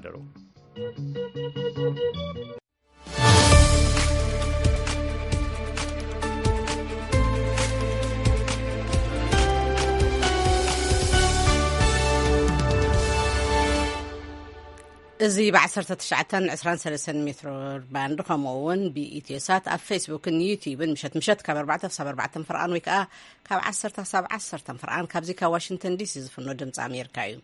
ደናደሩ እዚ ب1923 ሜትሮ ባንድ ከምኡውን ብኢትዮሳት ኣብ ፌስቡክን ዩቲዩብን ምሸት ካብ 4-4 ፍርኣን ወይ ከዓ ካብ 10-10 ፍርኣን ካብዚ ካብ ዋሽንግተን ዲሲ ዝፍኖ ድምፂ ኣሜሪካ እዩ።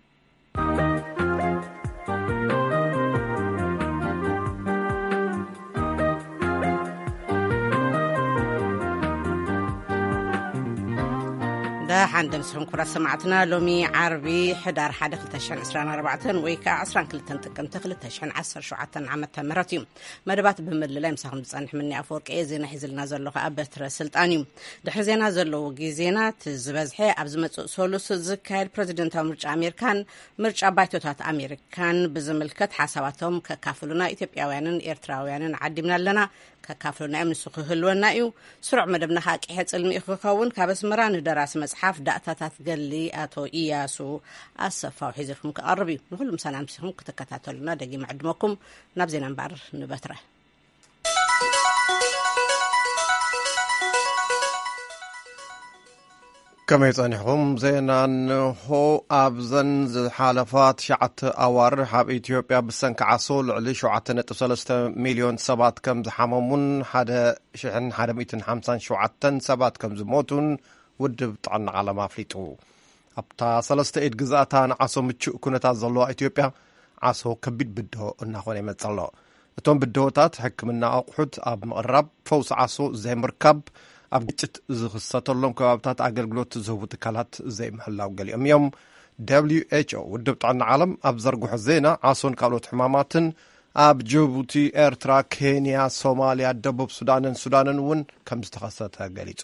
حندم سهم كرة سمعتنا لومي عربي حدار حدا 2024 ويكا 22 تقمت 2010 عام تمرتي مدبات بمدلله مساهم تصنح مني افورق زينا حزلنا زلو ابتر سلطاني دحر زينا زلو غيزينا تزبزحي ابز مصو سولوس زكايل بريزيدنت امريكان مرچا بايتوتات امريكان بزملكت حساباتهم ككافلونا ايثيوبياويانن ايرتراويانن عدمنا لنا ككافلونا امسخ هلونا ايو سرع مدبنا حق يحصلمي اخوكون كابسمران دراس مصحف داتات قلي اتو اياسو اسفاو حزفكم كقربي كلهم سلام سهم كتكتاتلنا دقي معدمكم نبزينا نبار نبتره كما يصنحهم زينا هو أبزن حالفات شعت أوار حاب إثيوبيا بسنك عصول على شعتنا 3 مليون سبات كم زحممون حدا شحن حدا 250 شعتن سبات كم زموتون ود بطعن على ما فليتو أبتا 3 جزاتان عصو متشو كنت أزلوا إثيوبيا عصو كبيد بدو إنه يمتصلوا توم بدوتات حكمنا أقحد أب مقرب فوس عصو زي مركب ኣብ ግጭት ዝኽሰተሎም ከባብታት ኣገልግሎት ዝህቡ ትካላት ዘይምሕላው ገሊኦም እዮም። WHO ውድብ ጥዕና ዓለም ኣብ ዘርግሖ ዜና ዓሶን ካልኦት ሕማማትን ኣብ ጅቡቲ፣ ኤርትራ፣ ኬንያ፣ ሶማልያ፣ ደቡብ ሱዳንን እውን ከም ዝተኸሰተ ገሊጹ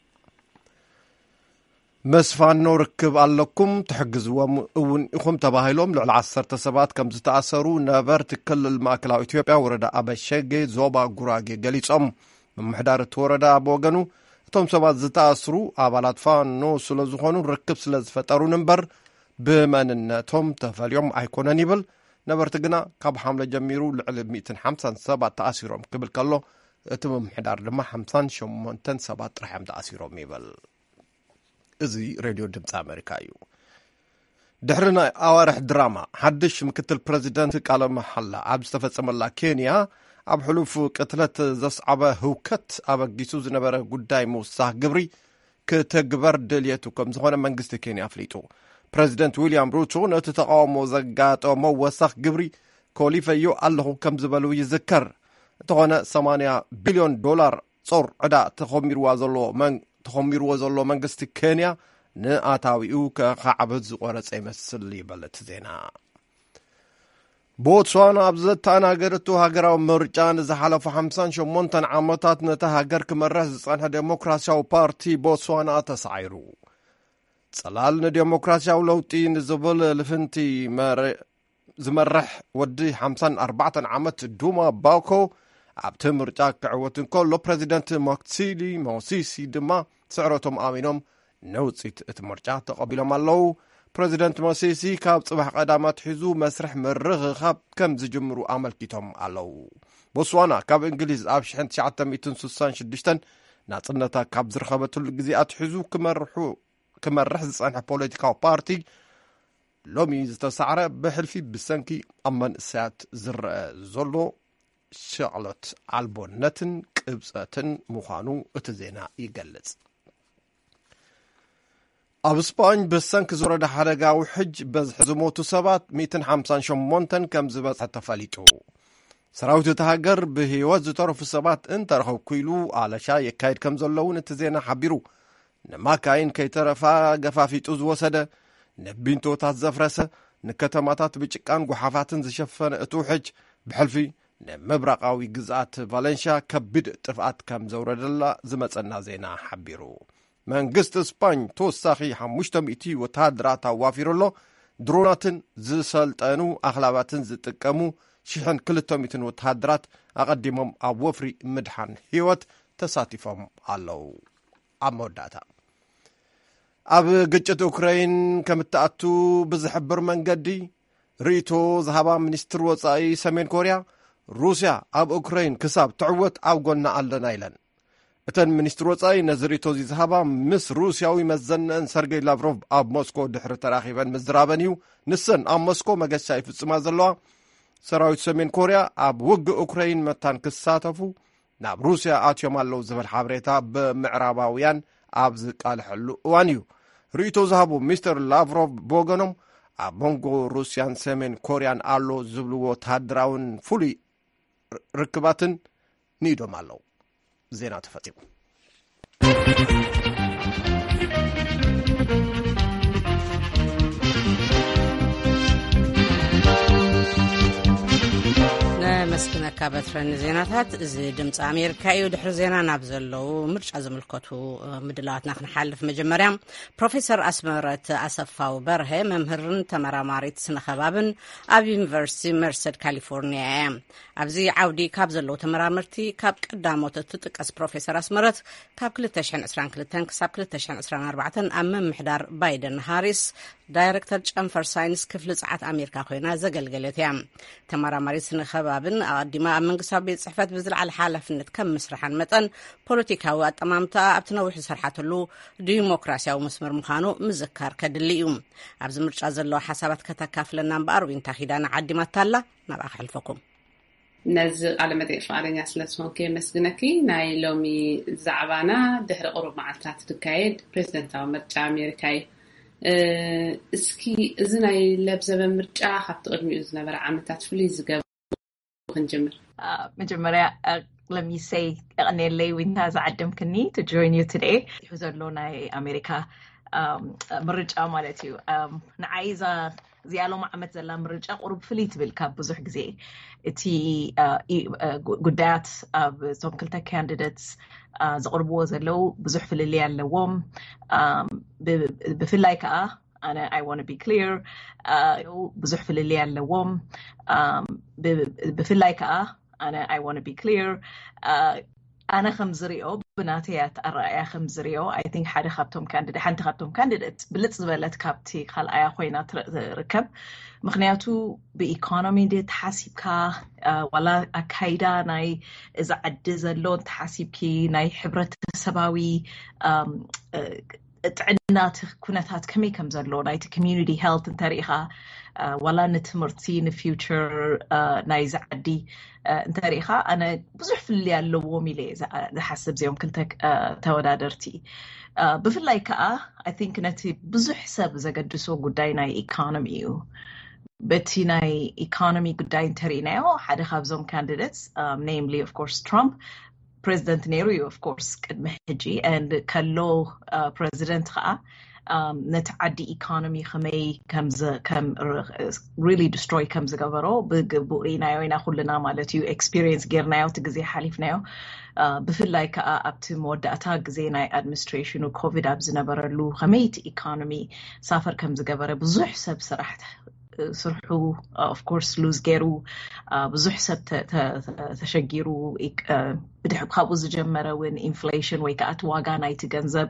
መስፋኖ ርክብ ኣለኩም ትሕግዝዎም እውን ኢኹም ተባሂሎም ልዕሊ 10 ሰባት ከም ዝተኣሰሩ ነበርቲ ክልል ማእከላዊ ኢትዮጵያ ወረዳ ኣበሸጌ ዞባ ጉራጌ ገሊጾም ምምሕዳር እቲ ወረዳ ብወገኑ እቶም ሰባት ዝተኣስሩ ኣባላት ፋኖ ስለ ዝኾኑ ርክብ ስለ ዝፈጠሩ እምበር ብመንነቶም ተፈልዮም ኣይኮነን ይብል። ነበርቲ ግና ካብ ሓምለ ጀሚሩ ልዕሊ 150 ሰባት ተኣሲሮም ክብል ከሎ እቲ ምምሕዳር ድማ 58 ሰባት ጥራሕዮም ተኣሲሮም ይብል። እዚ ሬድዮ ድምፂ ኣሜሪካ እዩ። ድሕሪ ናይ ኣዋርሕ ድራማ ሓድሽ ምክትል ፕረዚደንት ቃለ መሓላ ኣብ ዝተፈጸመላ ኬንያ ኣብ ሕሉፍ ቅትለት ዘስዓበ ህውከት ኣበጊሱ ዝነበረ ጉዳይ ምውሳህ ግብሪ ክትግበር ድልየቱ ከም ዝኾነ መንግስቲ ኬንያ ኣፍሊጡ። ፕረዚደንት ዊልያም ሩቶ ነቲ ተቃውሞ ዘጋጠሞ ወሳኽ ግብሪ ኮሊፈዮ ኣለኹ ከም ዝበሉ ይዝከር። እንተኾነ $80 ቢልዮን ጾር ዕዳ ተኸሚርዎ ዘሎ መንግስቲ ኬንያ ንኣታዊኡ ከዓብት ዝቆረፀ ይመስል ይበለት ዜና። ቦትስዋና ኣብ ዘተኣናገደቱ ሃገራዊ ምርጫ ንዝሓለፉ 58 ዓመታት ነታ ሃገር ክመርሕ ዝጸንሐ ዴሞክራሲያዊ ፓርቲ ቦትስዋና ተሳዒሩ። ጽላል ንዴሞክራሲያዊ ለውጢ ንዝብል ልፍንቲ ዝመርሕ ወዲ 54 ዓመት ዱማ ባኮ ኣብቲ ምርጫ ክዕወት እንከሎ ፕረዚደንት ማክሲሊ ሞሲሲ ድማ ስዕረቶም ኣሚኖም ነውፂት እቲ ምርጫ ተቐቢሎም ኣለዉ። ፕረዚደንት ሞሲሲ ካብ ጽባሕ ቀዳማት ሒዙ መስርሕ ምርኽኻብ ከም ዝጅምሩ ኣመልኪቶም ኣለዉ። ቦትስዋና ካብ እንግሊዝ ኣብ 1966 ናጽነታ ካብ ዝረኸበትሉ ግዜኣት ሒዙ ክመርሕ ዝጸንሐ ፖለቲካዊ ፓርቲ ሎሚ ዝተሳዕረ ብሕልፊ ብሰንኪ ኣብ መንእሰያት ዝረአ ዘሎ ሸቕሎት ኣልቦነትን ቅብፀትን ምዃኑ እቲ ዜና ይገልጽ። ኣብ ስፓኝ ብሰንኪ ዝወረደ ሓደጋዊ ሕጅ በዝሒ ዝሞቱ ሰባት 158 ከም ዝበፅሐ ተፈሊጡ። ሰራዊት እቲ ሃገር ብህይወት ዝተረፉ ሰባት እንተረኸብኩ ኢሉ ኣለሻ የካይድ ከም ዘለውን እቲ ዜና ሓቢሩ። ንማካይን ከይተረፋ ገፋፊጡ ዝወሰደ ነቢንቶታት ዘፍረሰ ንከተማታት ብጭቃን ጓሓፋትን ዝሸፈነ እቲ ሕጅ ብሕልፊ ንምብራቃዊ ግዝኣት ቫሌንሽያ ከቢድ ጥፍኣት ከም ዘውረደላ ዝመፀና ዜና ሓቢሩ። መንግስቲ ስፓኝ ተወሳኺ 500 ወታደራት ኣዋፊሩሎ ድሮናትን ዝሰልጠኑ ኣኽላባትን ዝጥቀሙ 1200 ወታደራት ኣቐዲሞም ኣብ ወፍሪ ምድሓን ህይወት ተሳቲፎም ኣለዉ። ኣብ መወዳእታ ኣብ ግጭት ኡክራይን ከም እትኣቱ ብዝሕብር መንገዲ ርኢቶ ዝሃባ ሚኒስትር ወፃኢ ሰሜን ኮርያ ሩስያ ኣብ ኡክራይን ክሳብ ትዕወት ኣብ ጎና ኣለና ኢለን እተን ሚኒስትር ወፃኢ ነዚ ርኢቶ ዝሃባ ምስ ሩስያዊ መዘነአን ሰርጌይ ላቭሮቭ ኣብ ሞስኮ ድሕሪ ተራኺበን ምዝራበን እዩ ንሰን ኣብ ሞስኮ መገሻ ይፍጽማ ዘለዋ ሰራዊት ሰሜን ኮርያ ኣብ ውግእ ኡክራይን መታን ክሳተፉ ናብ ሩስያ ኣትዮም ኣለዉ ዝብል ሓበሬታ ብምዕራባውያን ኣብ ዝቃልሐሉ እዋን እዩ ርኢቶ ዝሃቡ ሚስተር ላቭሮቭ ብወገኖም ኣብ መንጎ ሩስያን ሰሜን ኮርያን ኣሎ ዝብልዎ ወታደራውን ፍሉይ ርክባትን ንኢዶም ኣለዉ ዜና ተፈጺሙ መስክነካ በትረን ዜናታት እዚ ድምፂ ኣሜሪካ እዩ ድሕሪ ዜና ናብ ዘለው ምርጫ ዝምልከቱ ምድላዋትና ክንሓልፍ መጀመርያ ፕሮፌሰር ኣስመረት ኣሰፋው በርሀ መምህርን ተመራማሪት ስነኸባብን ኣብ ዩኒቨርሲቲ መርሰድ ካሊፎርኒያ እያ ኣብዚ ዓውዲ ካብ ዘለው ተመራምርቲ ካብ ቀዳሞት እትጥቀስ ፕሮፌሰር ኣስመረት ካብ 2022 ክሳብ 2024 ኣብ ምምሕዳር ባይደን ሃሪስ ዳይሬክተር ጨንፈር ሳይንስ ክፍሊ ፀዓት ኣሜሪካ ኮይና ዘገልገለት እያ ተመራማሪት ስነኸባብን ኣቀዲማ ኣብ መንግስታዊ ቤት ጽሕፈት ብዝለዓለ ሓላፍነት ከም ምስራሓን መጠን ፖለቲካዊ ኣጠማምታ ኣብቲ ነዊሕ ዝሰርሓትሉ ዲሞክራሲያዊ መስመር ምዃኑ ምዝካር ከድሊ እዩ ኣብዚ ምርጫ ዘለዎ ሓሳባት ከተካፍለና እምበኣር እንታይ ኺዳና ዓዲማት ኣላ ናብኣ ክሕልፈኩም ነዚ ቃለ መጠይቅ ፈቃደኛ ስለዝኾንከ መስግነኪ ናይ ሎሚ ዛዕባና ድሕሪ ቁሩብ መዓልትታት ትካየድ ፕሬዚደንታዊ ምርጫ ኣሜሪካ እስኪ እዚ ናይ ለብዘበ ምርጫ ካብቲ ቅድሚኡ ዝነበረ ዓመታት ፍሉይ ዝገብር ክንጀምር መጀመርያ let me say እቕኒለይ ዊንታ ዝዓድምክኒ to join you today ይሑ ዘሎ ናይ ኣሜሪካ ምርጫ ማለት እዩ ንዓይዛ ዝያሎም ዓመት ዘላ ምርጫ ቁሩብ ፍልይ ትብል ካብ ብዙሕ ግዜ እቲ ጉዳያት ኣብ እቶም ክልተ ካንዲዴትስ ዘቕርብዎ ዘለው ብዙሕ ፍልልይ ኣለዎም ብፍላይ ከዓ ኣነ I want to be clear ብዙሕ ፍልልይ ኣለዎም ብፍላይ ከዓ ኣነ I want to be clear ኣነ ከም ዝሪኦ ብናተያት ኣረኣያ ከም ዝሪኦ I think ሓደ ካብቶም ካንዲዴት ሓንቲ ካብቶም ካንዲዴት ብልጽ ዝበለት ካብቲ ካልኣያ ኮይና ትርከብ ምክንያቱ ብኢኮኖሚ ተሓሲብካ ዋላ ኣካይዳ ናይ እዚ ዓዲ ዘሎ ተሓሲብኪ ናይ ሕብረተሰባዊ ጥዕናት ኩነታት ከመይ ከም ዘሎ ናይቲ ኮሚዩኒቲ ሄልት እንተሪኢኻ ዋላ ንትምህርቲ ንፊውቸር ናይ ዝዓዲ እንተሪኢኻ ኣነ ብዙሕ ፍልልይ ኣለዎም ኢለ ዝሓስብ እዚኦም ክልተ ተወዳደርቲ ብፍላይ ከዓ I think ነቲ ብዙሕ ሰብ ዘገድሶ ጉዳይ ናይ ኢኮኖሚ እዩ በቲ ናይ ኢኮኖሚ ጉዳይ እንተሪእናዮ ሓደ ካብዞም ካንዲዴትስ namely of course Trump president ነይሩ እዩ of course ቅድሚ ሕጂ and ከሎ president ከዓ ነቲ ዓዲ ኢኮኖሚ ከመይ ከም really destroy ከም ዝገበሮ ብግቡእ ሪናዮ ኢና ኩልና ማለት እዩ experience ጌርናዮ እቲ ግዜ ሓሊፍናዮ ብፍላይ ከዓ ኣብቲ መወዳእታ ግዜ ናይ administration ኮቪድ ኣብ ዝነበረሉ ከመይ እቲ ኢኮኖሚ ሳፈር ከም ዝገበረ ብዙሕ ሰብ ስርሑ of course lose ገይሩ ብዙሕ ሰብ ተሸጊሩ ብድሕሪ ካብኡ ዝጀመረ ውን ኢንፍሌሽን ወይ ከዓ እቲ ዋጋ ናይቲ ገንዘብ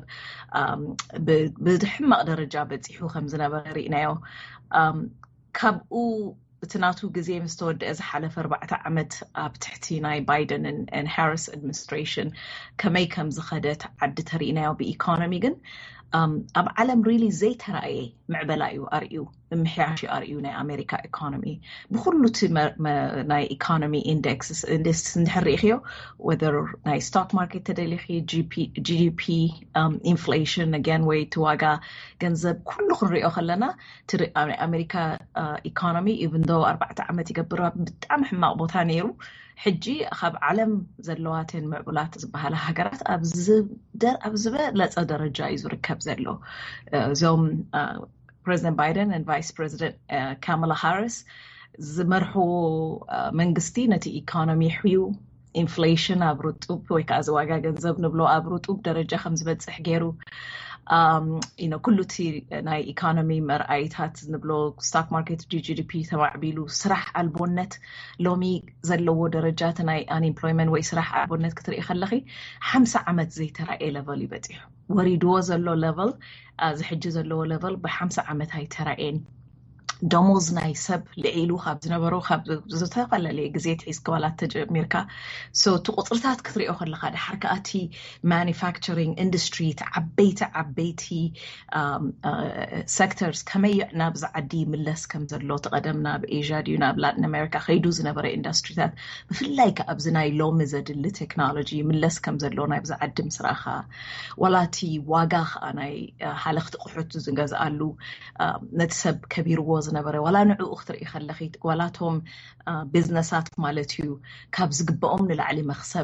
ብሕማቕ ደረጃ በፂሑ ከም ዝነበረ ሪእናዮ ካብኡ እቲ ናቱ ግዜ ምስ ተወድአ ዝሓለፈ 4 ዓመት ኣብ ትሕቲ ናይ ባይደን and ሃሪስ administration ከመይ ከም ዝኸደት ዓዲ ተሪእናዮ ብኢኮኖሚ ግን ኣብ ዓለም really ዘይተረኣየ ምዕበላ እዩ ኣርእዩ ምሕያሽ ኣርእዩ ናይ ኣሜሪካ ኢኮኖሚ ብኩሉ እቲ ናይ ኢኮኖሚ ኢንዴክስ እንድሕሪእኽዮ whether ናይ ስቶክ ማርኬት ተደሊኺ GDP ኢንፍሌሽን again ወይ እቲ ዋጋ ገንዘብ ኩሉ ክንሪኦ ከለና እቲ ኣሜሪካ ኢኮኖሚ even though 4 ዓመት ይገብር ብጣዕሚ ሕማቕ ቦታ ነይሩ ሕጂ ካብ ዓለም ዘለዋትን ምዕቡላት ዝበሃላ ሃገራት ኣብ ዝበለፀ ደረጃ እዩ ዝርከብ ዘሎ እዞም President Biden and Vice President Kamala Harris ዝመርሑ መንግስቲ ነቲ ኢኮኖሚ ሕዩ ኢንፍሌሽን ኣብ ርጡብ ወይ ከዓ ዝዋጋ ገንዘብ ንብሎ ኣብ ርጡብ ደረጃ ከም ዝበፅሕ ገይሩ ኩሉ እቲ ናይ ኢኮኖሚ መርኣይታት ንብሎ ስቶክ ማርኬት GDP ተማዕቢሉ ስራሕ ኣልቦነት ሎሚ ዘለዎ ደረጃት ናይ አንኤምፕሎይመንት ወይ ስራሕ ኣልቦነት ክትርኢ ከለኺ 50 ዓመት ዘይተረኣየ ሌቨል ይበፂሑ ወሪድዎ ዘሎ ሌቨል ዝሕጂ ዘለዎ ሌቨል ብ50 ዓመት ኣይተረኣየን ደሞዝ ናይ ሰብ ልዒሉ ካብ ዝነበሩ ካብ ዝተፈለለየ ግዜ ሒዝ ክባላት ተጀሚርካ እቲ ቁፅርታት ክትሪኦ ከለካ ድሓር ከዓ እቲ ማኒፋክቸሪንግ ኢንዱስትሪ ዓበይቲ ሴክተርስ ከመይ ናብዚ ዓዲ ምለስ ከም ዘሎ ተቐደም ናብ ኤዥያ ድዩ ናብ ላቲን ኣሜሪካ ከይዱ ዝነበረ ኢንዱስትሪታት ብፍላይ ከዓ ኣብዚ ናይ ሎሚ ዘድሊ ቴክኖሎጂ ምለስ ከም ዘሎ ናብዚ ዓዲ ምስ ረኣኻ ዋላቲ ዋጋ ከዓ ናይ ሓለኽቲ ቁሑት ዝገዝኣሉ ነቲ ሰብ ከቢርዎ ዝነበረ ዋላ ንዕኡ ክትርኢ ከለኺ ዋላቶም ቢዝነሳት ማለት እዩ ካብ ዝግበኦም ንላዕሊ መክሰብ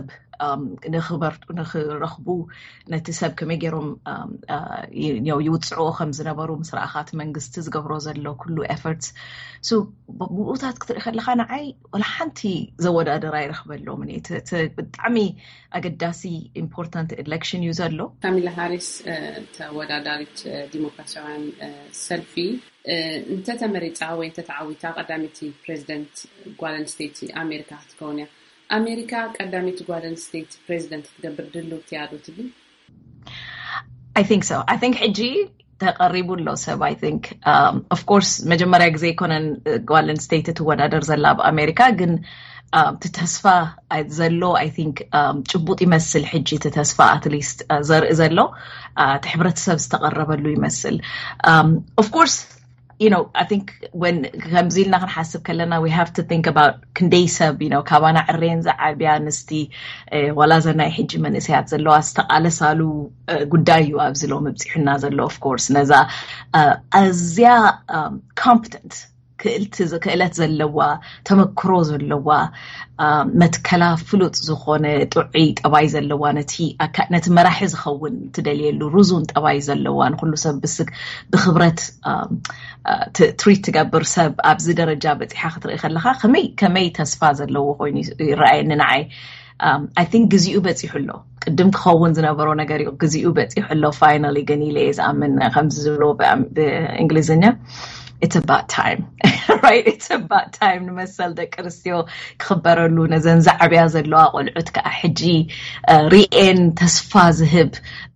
ንኽረኽቡ ነቲ ሰብ ከመይ ገይሮም ይውፅዕዎ ከም ዝነበሩ ምስ ረኣኻት መንግስቲ ዝገብሮ ዘሎ ኩሉ ኤፈርትስ ብኡታት ክትርኢ ከለካ ንዓይ ዋላ ሓንቲ ዘወዳደራ ይረኽበሎም ብጣዕሚ ኣገዳሲ ኢምፖርታንት ኤሌክሽን እዩ ዘሎ ካሚላ ሃሪስ ተወዳዳሪት ዲሞክራሲያውያን ሰልፊ እንተተመሪፃ ወይ እንተተዓዊታ ቀዳሚቲ ፕሬዚደንት ጓል ኣንስተይቲ ኣሜሪካ ክትከውን እያ ኣሜሪካ ቀዳሚት ጓል ኣንስተይቲ ፕሬዚደንት ክትገብር ድልውቲ እያ ዶ ትብል? I think so. I think ሕጂ ተቐሪቡ ኣሎ ሰብ I think of course መጀመርያ ግዜ ይኮነን ጓል ኣንስተይቲ ትወዳደር ዘላ ብኣሜሪካ ግን ተስፋ ዘሎ I think ጭቡጥ ይመስል ሕጂ ተስፋ at least ዘርኢ ዘሎ ሕብረተሰብ ዝተቐረበሉ ይመስል of course you know I think when ከምዚልና ክንሓስብ ከለና we have to think about ክንደይሰብ you know ካባና ዕሬን ዝዓብያ ንስቲ ዋላ ዘናይ ሕጂ መንእሰያት ዘለዋ ዝተቃለሳሉ ጉዳይ እዩ ኣብዚ ሎም ምብፂሕና ዘሎ of course ነዛ ኣዝያ competent ክእለት ዘለዋ ተመክሮ ዘለዋ መትከላ ፍሉጥ ዝኾነ ጥዑይ ጠባይ ዘለዋ ነቲ መራሒ ዝኸውን ትደልየሉ ሩዙን ጠባይ ዘለዋ ንኩሉ ሰብ ብኽብረት ትሪት ትገብር ሰብ ኣብዚ ደረጃ በፂሓ ክትርኢ ከለካ ከመይ ተስፋ ዘለዎ ኮይኑ ይረኣየኒ ንዓይ I think ግዚኡ በፂሑ ኣሎ ቅድም ክኸውን ዝነበሮ ነገር እዩ ግዚኡ በፂሑ ኣሎ finally ግን ኢለ ዝኣምን ከምዚ ዝብሎ ብእንግሊዝኛ it's about time right it's about time ንመሰል ደቂ ኣንስትዮ ክኽበረሉ ነዘን ዛዕብያ ዘለዋ ቆልዑት ከዓ ሕጂ ሪኤን ተስፋ ዝህብ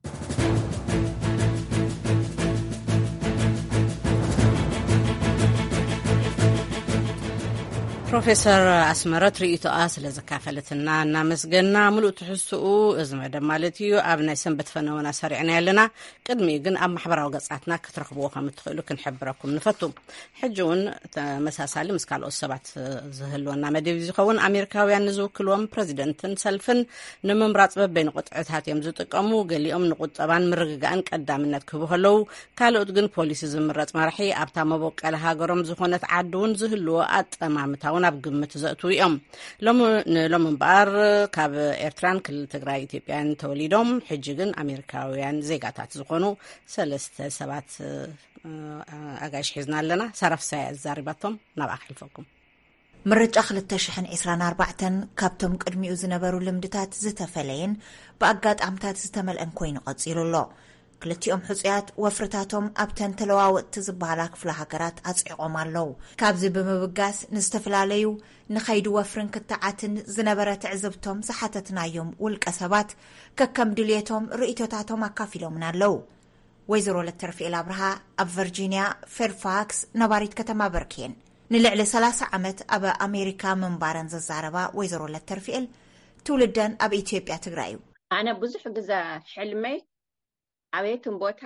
ፕሮፌሰር ኣስመረት ርእይቶኣ ስለ ዘካፈለትና እናመስገና ሙሉእ ትሕዝትኡ እዚ መደብ ማለት እዩ ኣብ ናይ ሰንበት ፈነወና ሰሪዕና ያለና ቅድሚ ግን ኣብ ማሕበራዊ ገጻትና ክትረኽብዎ ከም እትኽእሉ ክንሕብረኩም ንፈቱ ሕጂ እውን ተመሳሳሊ ምስ ካልኦት ሰባት ዝህልወና መደብ ዝኸውን ኣሜሪካውያን ንዝውክልዎም ፕሬዚደንትን ሰልፍን ንምምራፅ በበይን ቁጥዕታት እዮም ዝጥቀሙ ገሊኦም ንቁጠባን ምርግጋእን ቀዳምነት ክህቡ ከለዉ ካልኦት ግን ፖሊሲ ዝምረፅ መራሒ ኣብታ መቦቀለ ሃገሮም ዝኾነት ዓዲ እውን ዝህልዎ ኣጠማምታውን ኣብ ግምት ዘእቱ እዮም ሎም እምበር ካብ ኤርትራን ክልል ትግራይ ኢትዮጵያን ተወሊዶም ሕጂ ግን ኣሜሪካውያን ዜጋታት ዝኾኑ ሰለስተ ሰባት ኣጋይሽ ሒዝና ኣለና ሰረፍሳይ ኣዛሪባቶም ናብ ኣሕልፈኩም ምርጫ 2024 ካብቶም ቅድሚኡ ዝነበሩ ልምድታት ዝተፈለየን ብኣጋጣምታት ዝተመልአን ኮይኑ ቀፂሉ ኣሎ ክልቲኦም ሕፁያት ወፍርታቶም ኣብተን ተለዋወጥቲ ዝበሃላ ክፍለ ሃገራት ኣጽዒቆም ኣለዉ ካብዚ ብምብጋስ ንዝተፈላለዩ ንኸይዱ ወፍርን ክትዓትን ዝነበረ ትዕዝብቶም ዝሓተትናዮም ውልቀ ሰባት ከከም ድልየቶም ርእይቶታቶም ኣካፊሎምን ኣለዉ ወይዘሮ ለተርፊኤል ኣብርሃ ኣብ ቨርጂኒያ ፌርፋክስ ነባሪት ከተማ በርኬን ንልዕሊ 30 ዓመት ኣብ ኣሜሪካ ምንባረን ዘዛረባ ወይዘሮ ለተርፊኤል ትውልደን ኣብ ኢትዮጵያ ትግራይ እዩ ኣነ ብዙሕ ግዜ ሕልመይ ኣቤትን ቦታ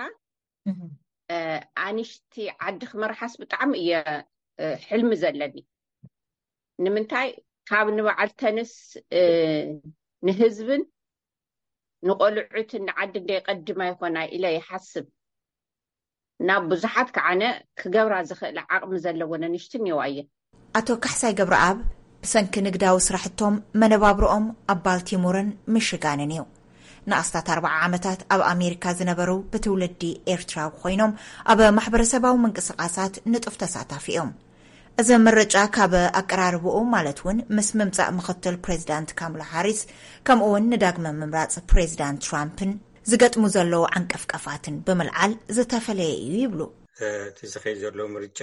ኣንሽቲ ዓዲ ክመርሓስ ብጣዕሚ እየ ሕልሚ ዘለኒ ንምንታይ ካብ ንበዓል ተንስ ንህዝብን ንቆልዑትን ንዓዲ እንደይቀድማ ይኮና ኢለ ይሓስብ ናብ ብዙሓት ከዓነ ክገብራ ዝኽእል ዓቕሚ ዘለወን ኣንሽቲ እኒአዋ እየን ኣቶ ካሕሳይ ገብረኣብ ብሰንኪ ንግዳዊ ስራሕቶም መነባብሮኦም ኣብ ባልቲሞርን ሚሽጋንን እዩ ንኣስታት 40 ዓመታት ኣብ ኣሜሪካ ዝነበሩ ብትውልዲ ኤርትራዊ ኮይኖም ኣብ ማሕበረሰባዊ ምንቅስቃሳት ንጡፍ ተሳታፊ እዮም እዚ ምርጫ ካብ ኣቀራርብኡ ማለት እውን ምስ ምምፃእ ምክትል ፕሬዚዳንት ካማላ ሃሪስ ከምኡ እውን ንዳግመ ምምራፅ ፕሬዚዳንት ትራምፕን ዝገጥሙ ዘለዉ ዓንቀፍቀፋትን ብምልዓል ዝተፈለየ እዩ ይብሉ እቲ ዝኸይ ዘሎ ምርጫ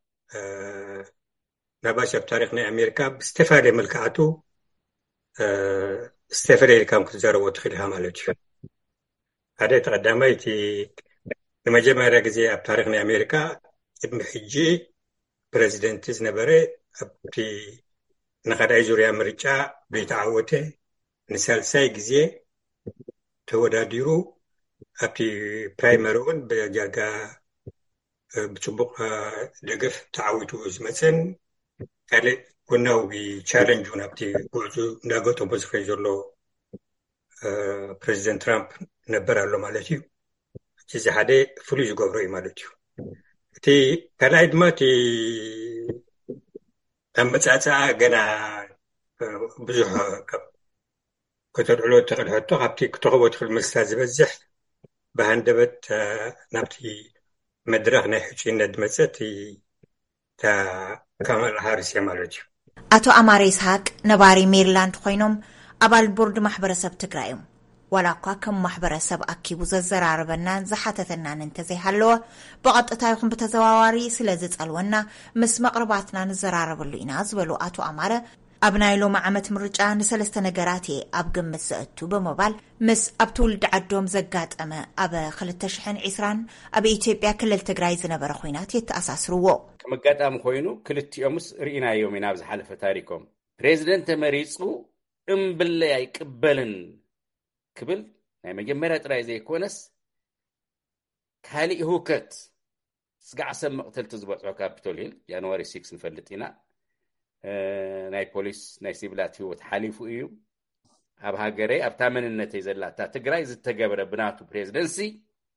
ናባሽ ኣብ ታሪክ ናይ ኣሜሪካ ብዝተፈላለየ መልክዓቱ استفريل كم كتزارو تخليها مالتش هذا تقدميتي لما جمع رجزي بتاريخنا أمريكا ابن حجي بريزيدنت زنبره أبتي نخداي زوريا مرجع بيتعوته نسالساي غزي توداديرو أبتي برايمرون بجاغا بتبق دغف تعويتو زمسن قال كناو بي تشالنجون أبتي قوزو ناغوتو بزخيزولو بريزيدنت ترامب نبرالو مالتيو جزي حدا فلوس غبري مالتيو تي كلايد ماتي أمتصاصا غنا بزح كتدعلو تقدحتو أبتي كتغوت في المستاز بزح بهندبت نبتي مدرخ نحكي ندمتي تا كمال هارس يمالتيو أتو أمار إسحاق نباري ميرلاند خوينوم أبال بورد محبرسب تقرأيوم ولاقا كم محبرسب أكيبو زراربنان زحاتتنا ننتزي حلوة بقط أتايقن بتزواري سلازت ألونا مس مقرباتنا نزرارب اللو إناز ولو أتو أمار أبنايلو معامت مرجع نسلست نقراتي أبقم مسأتو بموبال مس أبتول دعدوم زقات أما أبا خلتشحن عسران أبا إيتيبيا كل التقراي زنبر خوينات يتأساس روو كمقات أم خوينو كلت يومس رئينا يومي نابز حالة تاريكم بريزيدنت مريسو بالله يقبلن كبل ناي مجمرة رأي زي كونس كالي هوكت سقع سم مقتل تزبط على كابيتول هيل جانواري 6 نفلتينا ناي بوليس ناي سيبلات هو تحالفوا إيو أب هاجري أب تامن النتيجة لا تتجري زت تجبر بناتو بريزيدنسي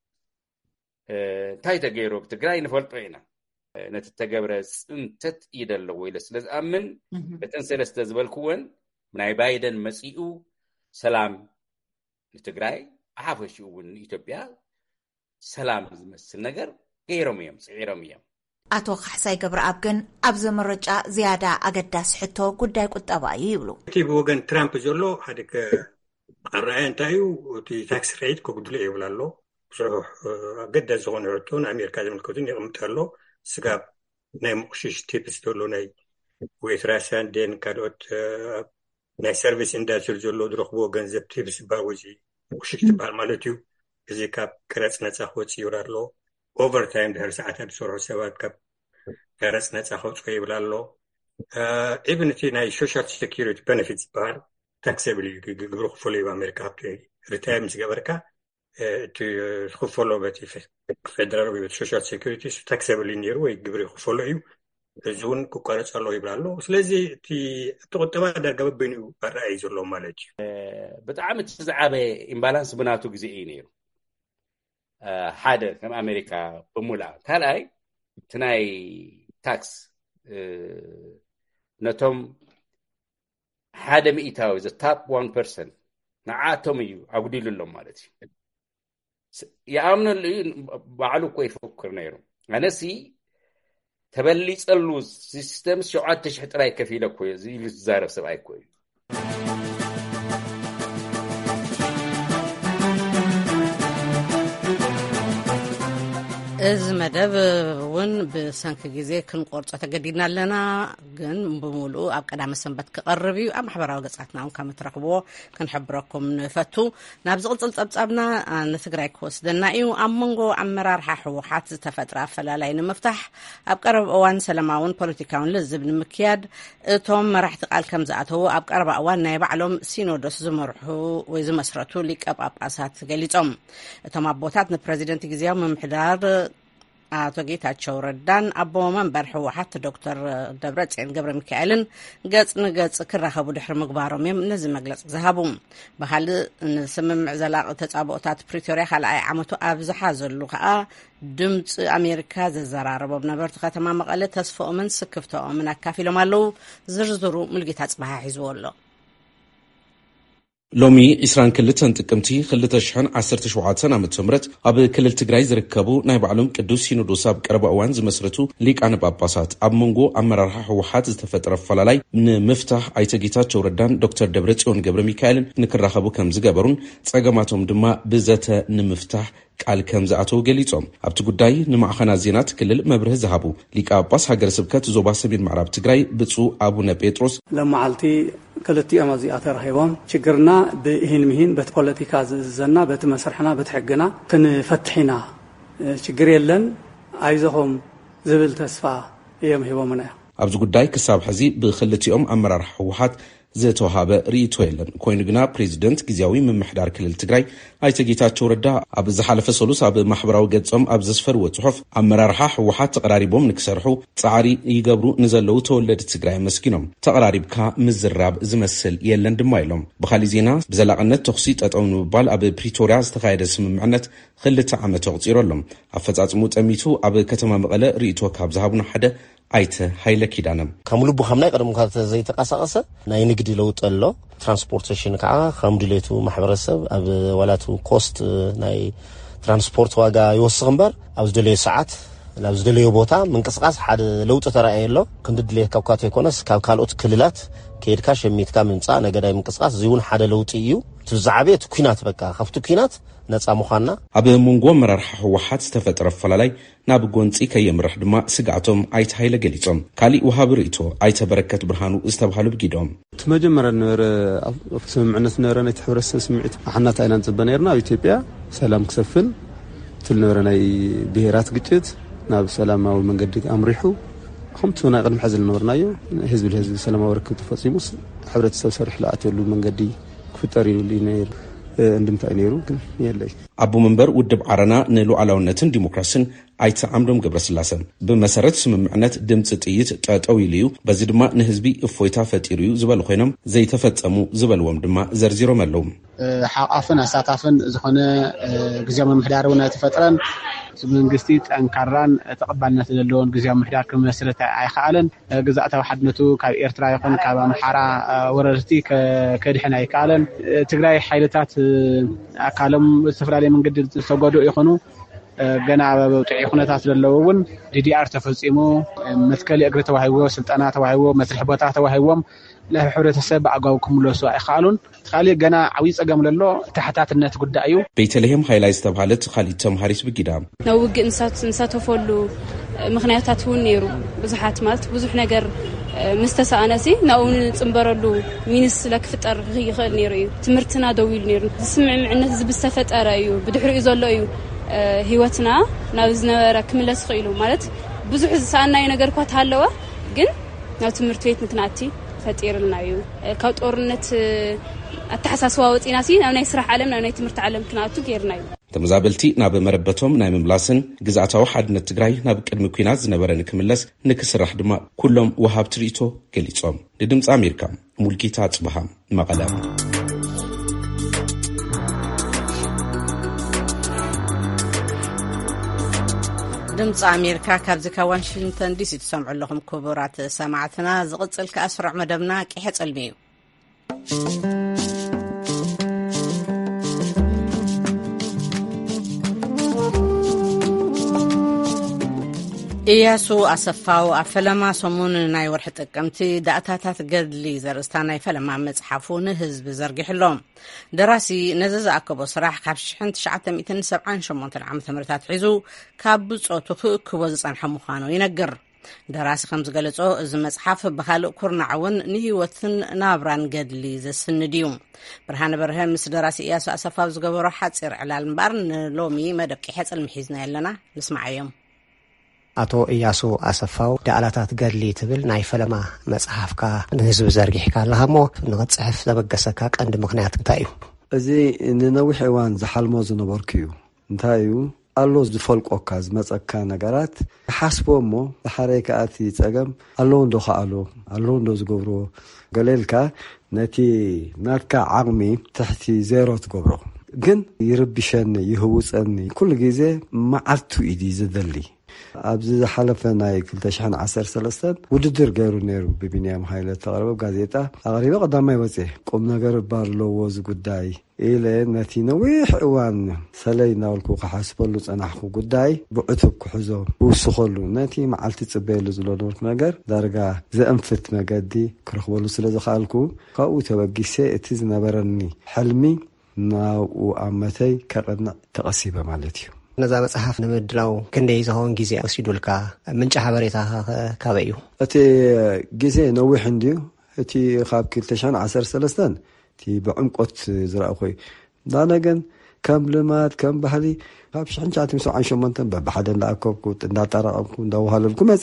تاي تجيرو تجري نفلت عينا نتتجبر انتت يدل ويلس لز أمن بتنسل استزبل كون من بايدن مسيئو سلام لتجري عافش ون إثيوبيا سلام مثل نجر غيرهم صغيرهم أتو خحساي قبر أبقن أبزم الرجاء زيادة أقداس حتو قداي قطابا يبلو تيبو وغن ترامب زولو هاديك الرأيان تايو تي تاكس ريت كوكدلو يبلالو بصروح قداس زغن عطون أمريكا زمن كودين يغمتالو سقاب ناي مقشيش تيبس دولو ناي ويتراسان دين كادوت ناي سيرفيس انداتر زولو دروخبو غنزب تيبس باوزي مقشيك تبال مالتيو زي كاب كراتس نتاخوت يورارلو اوفر تايم ده ساعات سورو سوات كاب كراتس نتاخوت كيبلالو even تي ناي سوشيال سيكيورتي بنفيتس بار تاكسبلي غروخ فولي بامريكا بتي ريتايرمنت غبركا تي خفولو بتي فيدرال ويت سوشيال سيكيورتي تاكسبلي نيرو يغبري خفولو يو زون كوكاراتس الله يبلالو سلازي تي تقطبا درغب بينو راي زلو مالتي بتعام تزعابه امبالانس بناتو غزي نيرو حاده كم أمريكا بمولا كلاي تناي تاكس نتوم حاده مئتاو the top 1% نعاتهم يو عقدي لهم مالتي يأمنوا اللي بعلو كوي فكر نيرو أنا سي تبلي تسألو سيستم شعات تشحت رأي كفيلة كوي زي اللي تزارف سبعي كوي إذ مدب ون بسانك جزء كن قرصة تجدينا لنا جن بمولو أبقى دام السنبت كقربي أم حبرا وقصتنا وكم ترقبوا كنحبركم نفتو نبزغل أبنا نتقرأ كوس دنائيو أم منجو أمرار ححو حات تفترة فلا لين مفتاح أبقرب أوان سلامون بوليتيكاون للزبن مكياد توم راح تقال كم زعته أبقرب أوان نيبعلم سينودوس زمرحو وزمسرتو ليك أب أسات قليتهم توم أبوتاتنا بريزيدنت جزيا ممحدار أتو ጌታቸው ረዳን አቦ መንበር ሕወሓት ዶክተር ደብረጽዮን ገብረ ሚካኤልን ገጽ ንገጽ ክራኸቡ ድሕሪ ምግባሮም ነዚ መግለጽ ዝሃቡ በሃል ስምምዕ ዘላቕ ተጻብኦታት ፕሪቶሪያ ካልኣይ ዓመቱ ኣብዝሓ ዘሎ ከዓ ድምፂ ኣሜሪካ ዘዘራረቦም ነበርቲ ከተማ መቐለ ተስፋኦምን ስክፍቶኦምን ኣካፊሎም ኣለው ዝርዝሩ ሙልጌታ ጽባህ ሒዝዎ ኣሎ لومي إسران كلتن تكمتي خلتش حن 17 عام تمرت أب كل تجري زركبو نايب علوم قدوس سينودوساب قرب أوان زمسرتو ليك أنا باباسات أب منجو أمرار حوحات زتفتر فلالاي من مفتاح أيتجيتات جوردان دكتور دبرتسيون جبر ميكائيل نكرخبو كم زجبرون تساقماتهم دما بزت نمفتاح قال كم زعتو قليتهم أبت قداي نمع خنازينات كلل مبره زهبو ليك أباس حجر سبكت زوبا سبيل معرب تجري بتسو أبونا بيتروس لما علتي كلتي أمازي أترهيبهم شجرنا بهين مهين بتبوليتيكا زنا بتمسرحنا بتحقنا كنفتحنا شجري لن عايزهم زبل تسفى እዮም ሂቦምና ኣብዚ ጉዳይ ክሳብ ሕዚ ብክልቲኦም ኣመራርሓ ህወሓት ዝተወሃበ ርእይቶ የለን ኮይኑ ግና ፕሬዚደንት ግዚያዊ ምምሕዳር ክልል ትግራይ ኣይተ ጌታቸው ረዳ ኣብ ዝሓለፈ ሰሉስ ኣብ ማሕበራዊ ገጾም ኣብ ዘስፈርዎ ጽሑፍ ኣመራርሓ ህወሓት ተቀራሪቦም ንክሰርሑ ጻዕሪ ይገብሩ ንዘለዉ ተወለድ ትግራይ መስኪኖም ተቀራሪብካ ምዝራብ ዝመስል የለን ድማ ኢሎም ብኻሊ ዜና ብዘላቕነት ተኽሲ ጠጠው ንምባል ኣብ ፕሪቶሪያ ዝተኻየደ ስምምዕነት 2 ዓመት ተቕፂሮሎም ኣፈጻጽሙ ጠሚቱ ኣብ ከተማ መቐለ ርእይቶ ካብ ዝሃቡና ሓደ ኣይተ ሃይለ ኪዳነ ከም ልቡ ከም ናይ ቀደም ካተ ዘይተቃሳቀሰ ናይ ንግዲ ለውጥ ኣሎ ትራንስፖርቴሽን ከዓ ከም ድሌቱ ማሕበረሰብ ኣብ ወላቱ ኮስት ናይ ትራንስፖርት ዋጋ ይወስኽ እምበር ኣብ ዝደለየ ሰዓት ኣብ ዝደለየ ቦታ ምንቅስቃስ ሓደ ለውጥ ተራእየ ኣሎ ክንዲ ድሌት ካብ ካተ ይኮነስ ካብ ካልኦት ክልላት ከይድካ ሸሚትካ ምንጻ ነገዳይ ምንቅስቃስ ዝውን ሓደ ለውጥ እዩ ትዛዓበት ኩናት በቃ ካብቱ ኩናት ነጻ ምዃንና ኣብ መንጎ ኣመራርሓ ህወሓት ዝተፈጠረ ፈላላይ ናብ ጎንፂ ከየምርሕ ድማ ስጋዕቶም ኣይተ ሃይለ ገሊጾም ካሊእ ውሃብ ርእይቶ ኣይተ በረከት ብርሃኑ ዝተባሃሉ ብጊዶም ትመጀመርያ ነበረ ኣብ ስምምዕነት ነበረ ናይ ሕብረተሰብ ስምዒት ኣሕናት ኣይናን ጽበ ነርና ኣብ ኢትዮጵያ ሰላም ክሰፍን ትል ነበረ ናይ ብሄራት ግጭት ናብ ሰላማዊ መንገዲ ኣምሪሑ ከምቲ ናይ ቅድሚ ሕዝል ነበርናዮ ህዝቢ ለህዝቢ ሰላማዊ ርክብ ተፈጺሙስ ሕብረተሰብ ሰርሕ ለኣትሉ መንገዲ ክፍጠር ይሉ ነይሩ እንድምታይ ነይሩ ግን የለይ ኣቦ መንበር ውድብ ዓረና ንሉዓላውነትን ዲሞክራሲን ኣይተ ዓምዶም ገብረስላሴ ብመሰረት ስምምዕነት ድምፂ ጥይት ጠጠው ኢሉ በዚ ድማ ንህዝቢ እፎይታ ፈጢሩ ዝበሉ ኮይኖም ዘይተፈጸሙ ዝበልዎም ድማ ዘርዚሮም ኣለዉ ሓቃፍን ኣሳታፍን ዝኾነ ግዜያዊ ምምሕዳር እውን ተፈጥረን መንግስቲ ጠንካራን ተቀባልነት ዘለዎን ግዜያዊ ምምሕዳር ክመስረት ኣይከኣለን ግዛእታዊ ሓድነቱ ካብ ኤርትራ ይኹን ካብ ኣምሓራ ወረርቲ ከድሕን ኣይከኣለን ትግራይ ሓይልታት ኣካሎም ዝተፈላለዩ መንገዲ ዝተጎድኡ ይኹኑ ገና በውጥዒ ኩነታት ዘለውውን ዲዲአር ተፈጺሙ መትከሊ እግሪ ተዋሂቦ ስልጠና ተዋሂቦ መስርሕ ቦታ ተዋሂቦም ለሕብረተሰብ ኣጋው ክምለሱ ኣይከኣሉን ካሊእ ገና ዓብይ ጸገም ዘሎ ተሓታትነት ጉዳይ እዩ ቤተልሔም ሃይላይ ዝተባሃለት ካሊእ ተምሃሪት ብጊዳ ነው ውግእ እንሳተፈሉ ምክንያታት እውን ነይሩ ብዙሓት ማለት ብዙሕ ነገር ምስተሳኣነሲ ናውን ጽምበረሉ ሚንስ ለክፍጠር ይኽእል ነይሩ እዩ ትምህርትና ደው ኢሉ ነይሩ ስምምዕነት ዝብዝተፈጠረ እዩ ብድሕሪኡ ዘሎ እዩ ህይወትና ናብ ዝነበረ ክምለስ ኽኢሉ ማለት ብዙሕ ዝሰኣናዮ ነገር እኳ ተሃለወ ግን ናብ ትምህርት ቤት ንክናቲ ፈጢርልና እዩ ካብ ጦርነት ኣተሓሳስባ ወፂናሲ ናብ ናይ ስራሕ ዓለም ናብ ናይ ትምህርቲ ዓለም ክናቱ ጌርና እዩ ተመዛበልቲ ናብ መረበቶም ናይ ምምላስን ግዛእታዊ ሓድነት ትግራይ ናብ ቅድሚ ኩናት ዝነበረ ንክምለስ ንክስራሕ ድማ ኩሎም ወሃብ ትርኢቶ ገሊጾም ንድምፂ ኣሜሪካ ሙልጌታ ጽብሃ መቐለ ድምፂ ኣሜሪካ ካብዚ ካብ ዋሽንግተን ዲሲ ትሰምዑ ኣለኹም ክቡራት ሰማዕትና ዝቕፅል ከኣስራዕ መደብና ቂሐ ጸልሚ እዩ ኢያሱ ኣሰፋው ኣብ ፈለማ ሰሙን ናይ ወርሒ ጥቅምቲ ዳእታታት ገድሊ ዘርእስታ ናይ ፈለማ መጽሓፉ ንህዝቢ ዘርጊሕሎም ደራሲ ነዚ ዝኣከቦ ስራሕ ካብ 1978 ዓ.ም ሒዙ ካብ ብጾቱ ክእክቦ ዝጸንሐ ምዃኑ ይነግር ደራሲ ከም ዝገለጾ እዚ መጽሓፍ ብኻልእ ኩርናዕ እውን ንህይወትን ናብራን ገድሊ ዘስንድ እዩ ብርሃነ በርሀ ምስ ደራሲ ኢያሱ ኣሰፋው ዝገበሮ ሓፂር ዕላል እምበር ንሎሚ መደብ ቂሐ ጸልሚ ሒዝና ኣለና ንስማዓዮም ኣቶ ኢያሱ ኣሰፋው ዳዕላታት ገድሊ ትብል ናይ ፈለማ መጽሓፍካ ንህዝቢ ዘርጊሕካ ኣለኻ እሞ ንኽጽሕፍ ዘበገሰካ ቀንዲ ምክንያት እንታይ እዩ እዚ ንነዊሕ እዋን ዝሓልሞ ዝነበርኩ እዩ እንታይ እዩ ኣሎ ዝፈልቆካ ዝመጸካ ነገራት ሓስቦ እሞ ብሓረይ ከኣቲ ጸገም ኣለዉ እንዶ ከኣሎ ኣለዉ እንዶ ዝገብሮ ገሌልካ ነቲ ናትካ ዓቕሚ ትሕቲ ዜሮ ትገብሮ ግን ይርብሸኒ ይህውፀኒ ኩሉ ግዜ መዓልቱ ኢዲ ዝደሊ ኣብዚ ዝሓለፈ ናይ 2013 ውድድር ገይሩ ነይሩ ብቢንያም ሃይለ ተቐረበ ጋዜጣ ኣቕሪበ ቀዳማይ ወፅኤ ቁም ነገር ባርለዎ ዝጉዳይ ኢለ ነቲ ነዊሕ እዋን ሰለይ ናብልኩ ክሓስበሉ ፀናሕኩ ጉዳይ ብዕቱብ ክሕዞ ውስኸሉ ነቲ መዓልቲ ጽበየሉ ዝለነበርኩ ነገር ዳርጋ ዘእንፍት መገዲ ክረኽበሉ ስለ ዝኽኣልኩ ካብኡ ተበጊሴ እቲ ዝነበረኒ ሕልሚ ናብኡ ኣመተይ ከቐንዕ ተቐሲበ ማለት እዩ ነዛ መጽሓፍ ንምድላው ክንደይ ዝኸውን ግዜ ወሲዱልካ ምንጭ ሓበሬታ ካበይ እዩ እቲ ግዜ ነዊሕ እንድዩ እቲ ካብ 2013 እቲ ብዕምቆት ዝረአ ኮይ ዳነ ግን ከም ልማት ከም ባህሊ ካብ 1978 በብሓደ እንዳኣከብኩ እንዳጠራቐምኩ እንዳወሃለልኩ መፀ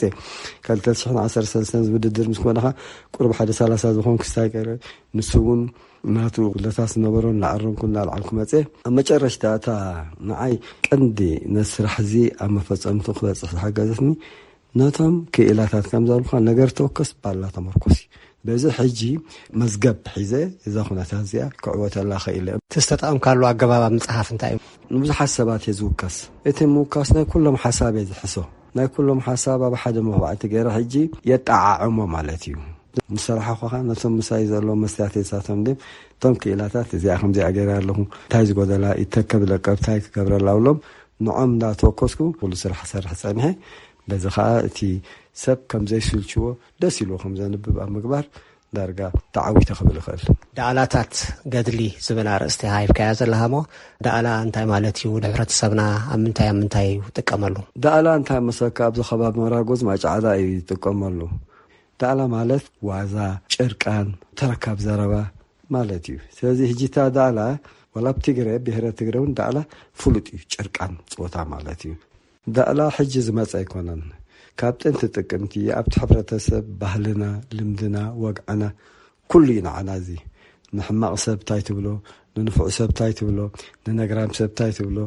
2013 ዝውድድር ምስ ኮነኻ ቁርብ 130 ዝኾን ክስታይ ቀረ ንሱ እውን ናቱ ለታስ ነበሮን ላዓረንኩ እንዳልዓልኩ መፀ ኣብ መጨረሽታ እታ ንዓይ ቀንዲ ነስራሕ እዚ ኣብ መፈፀምቱ ክበፅሕ ዝሓገዘትኒ ነቶም ክኢላታት ከም ዘልኳ ነገር ተወከስ ባላ ተመርኮሲ በዚ ሕጂ መዝገብ ሒዘ እዛ ኩነታት እዚኣ ክዕወተላ ኸኢለ ተስተጣምካሉ ኣገባብ መጽሓፍ እንታይ እዩ ብዙሓት ሰባት የዝውከስ እቲ ምውካስ ናይ ኩሎም ሓሳብ የዝሕሶ ናይ ኩሎም ሓሳብ ኣብ ሓደ መባዕቲ ገይረ ሕጂ የጣዓዕሞ ማለት እዩ ምስራሓ ኾኻ ነቶም ምሳይ ዘሎ መስትያተሳቶም ድ ቶም ክኢላታት እዚኣ ከምዚኣ ገይረ ኣለኹ እንታይ ዝጎደላ ይተከብ ለቀብታይ ክገብረላ ብሎም ንዖም እንዳተወከስኩ ኩሉ ስራሕ ሰርሕ ፀኒሐ በዚ ከዓ እቲ ሰብ ከም ዘይስልችዎ ደስ ኢሉ ከም ዘንብብ ኣብ ምግባር ዳርጋ ተዓዊተ ክብል ይኽእል ዳኣላታት ገድሊ ዝብል ኣርእስቲ ሃይብካያ ዘለሃሞ ዳኣላ እንታይ ማለት እዩ ንሕብረተሰብና ኣብ ምንታይ ይጥቀመሉ ዳኣላ እንታይ መሰካ ኣብዚ ከባቢ መራጎዝ ማጫዕዳ እዩ ይጥቀመሉ ዳኣላ ማለት ዋዛ ጭርቃን ተረካብ ዘረባ ማለት እዩ ስለዚ ሕጂታ ዳኣላ ወላ ብትግረ ብሄረ ትግረ እውን ዳኣላ ፍሉጥ እዩ ጭርቃን ፅወታ ማለት እዩ ዳኣላ ሕጂ ዝመፀ ኣይኮነን ካብ ጥንቲ ጥቅምቲ ኣብቲ ሕብረተሰብ ባህልና ልምድና ወግዓና ኩሉ ይንዓና እዚ ንሕማቕ ሰብ ታይ ትብሎ ንንፉዕ ሰብ ታይ ትብሎ ንነግራም ሰብ ታይ ትብሎ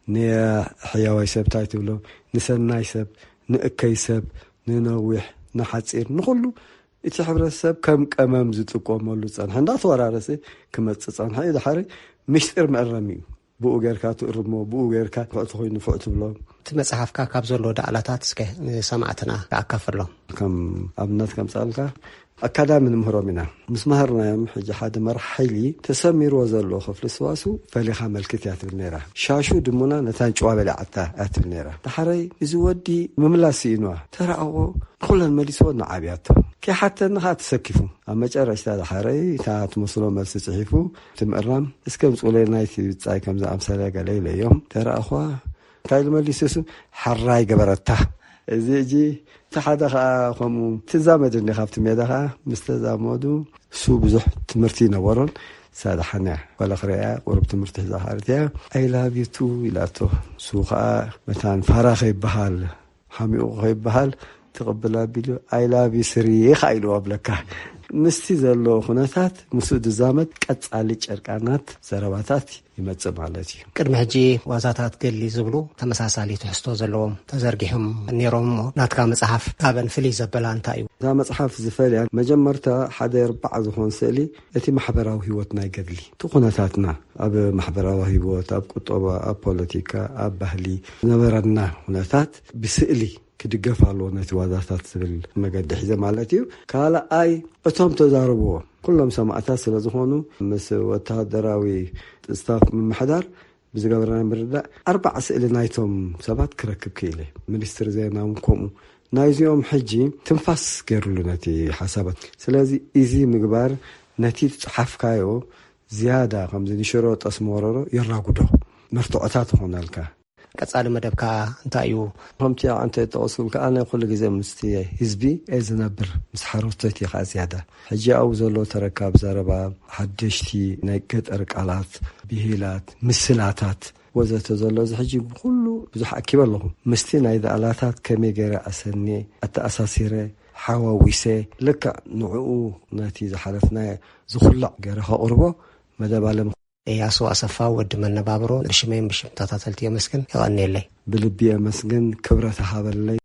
ንሕያዋይ ሰብ ታይ ትብሎ ንሰናይ ሰብ ንእከይ ሰብ ንነዊሕ ንሓፂር ንኩሉ እቲ ሕብረተሰብ ከም ቀመም ዝጥቀመሉ ፀንሐ እንዳተወራረሰ ክመፅእ ፀንሐ እዩ ድሓሪ ምስጢር መእረሚ እዩ ብኡ ጌርካ ትእርሞ ብኡ ጌርካ ፍዕቲ ኮይኑ ፍዕ ትብሎ እቲ መፅሓፍካ ካብ ዘሎ ዳኣላታት እስከ ንሰማዕትና ኣካፈሎም ከም ኣብነት ከም ፃልካ ኣካዳሚ ንምሁሮም ኢና ምስ መሃርናዮም ሕጂ ሓደ መራሒ ሓይሊ ተሰሚርዎ ዘሎ ክፍሊ ሰዋሱ ፈሊኻ መልክት እያ ትብል ነይራ ሻሹ ድሙና ነታን ጭዋ በሊዓታ እያ ትብል ነይራ ድሓረይ እዚ ወዲ ምምላስ ኢንዋ ተረኣዎ ኩለን መሊስዎ ንዓብያቶ ከሓተንኻ ተሰኪፉ ኣብ መጨረሽታ ድሓረይ እታ ትመስሎ መልሲ ፅሒፉ ትምእራም እስከ ምፅውለይ ናይቲ ብፃይ ከም ዝኣምሰለ ገለ ኢለዮም ተረኣኹ እንታይ ዝመሊስሱ ሓራይ ገበረታ እዚ እጂ ተሓደ ከዓ ከምኡ ትዛመድኒ ካብቲ ሜዳ ከዓ ምስ ተዛመዱ እሱ ብዙሕ ትምህርቲ ነበሮን ሳድሓንያ ወላክርያ ቁርብ ትምህርቲ ሒዛኻርት እያ ኣይላብቱ ኢላቶ እሱ ከዓ መታን ፋራ ከይበሃል ሓሚኡ ከይበሃል ትቕብል ኣቢሉ ኣይላቢ ስሪ ኸኢሉ ኣብለካ ምስቲ ዘሎ ኩነታት ምስኡ ድዛመድ ቀፃሊ ጨርቃናት ዘረባታት ይመፅእ ማለት እዩ ቅድሚ ሕጂ ዋዛታት ገሊ ዝብሉ ተመሳሳሊ ትሕዝቶ ዘለዎም ተዘርጊሖም ነይሮም እሞ ናትካ መፅሓፍ ካብን ፍልይ ዘበላ እንታይ እዩ እዛ መፅሓፍ ዝፈልያ መጀመርታ ሓደ ርባዕ ዝኾን ስእሊ እቲ ማሕበራዊ ሂወት ናይ ገድሊ እቲ ኩነታትና ኣብ ማሕበራዊ ሂወት ኣብ ቁጠባ ኣብ ፖለቲካ ኣብ ባህሊ ነበረና ኩነታት ብስእሊ ክድገፍ ኣለዎ ነቲ ዋዛታት ዝብል መገዲ ሒዘ ማለት እዩ ካልኣይ እቶም ተዛረብዎ ኩሎም ሰማዕታት ስለ ዝኾኑ ምስ ወታደራዊ ስታፍ ምምሕዳር ብዝገበረና ምርዳእ 4 ስእሊ ናይቶም ሰባት ክረክብ ክኢለ ሚኒስትር ዜና እውን ከምኡ ናይዚኦም ሕጂ ትንፋስ ገይሩሉ ነቲ ሓሳባት ስለዚ እዚ ምግባር ነቲ ፅሓፍካዮ ዝያዳ ከምዚ ንሽሮ ጠስመወረሮ የራጉዶ መርትዖታት ኾነልካ ቀጻሊ መደብካ እንታይ እዩ ከምቲ አንተ ተወስልካ ኣነ ኩሉ ግዜ ምስቲ ህዝቢ ዝነብር ምስ ሓሮተት ይኻ ዝያዳ ሕጂ ኣብ ዘሎ ተረካብ ዘረባ ሓደሽቲ ናይ ገጠር ቃላት ብሂላት ምስላታት ወዘተ ዘሎ ሕጂ ኩሉ ብዙሕ ኣኪብ ኣለኹ ምስቲ ናይ ዳኣላታት ከመይ ገይረ ኣሰኒ ኣተኣሳሲረ ሓዋዊሰ ልክዕ ንዕኡ ነቲ ዝሓለፍና ዝኹላዕ ገይረ ከቕርቦ መደብ ኣለም እያሱ ኣሰፋ ወዲ መነባብሮ ንሽመይም ብሽም ተታተልቲ የመስግን ይቐኒየለይ ብልቢ የመስግን ክብረት ሃበለይ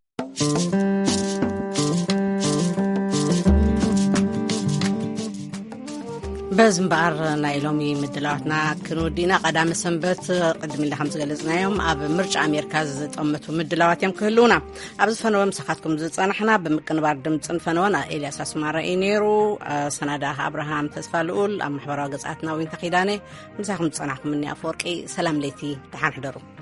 በዝምባር ናይ ሎሚ ምድላዋትና ክንወዲና ቀዳሚ ሰንበት ቅድሚ ኢልና ከም ዝገለጽናዮም ኣብ ምርጫ ኣሜሪካ ዝጠመቱ ምድላዋት እዮም ክህልውና ኣብ ዝፈነወ ምሳኻትኩም ዝፀናሕና ብምቅንባር ድምፅን ፈነወን ኤልያስ ኣስማራ እዩ ነይሩ ሰናዳ ኣብርሃም ተስፋ ልኡል ኣብ ማሕበራዊ ገጻትና ወይን ተኺዳነ ምሳኹም ዝፀናሕኩም እኒ ኣፈወርቂ ሰላም ለይቲ ድሓን ሕደሩ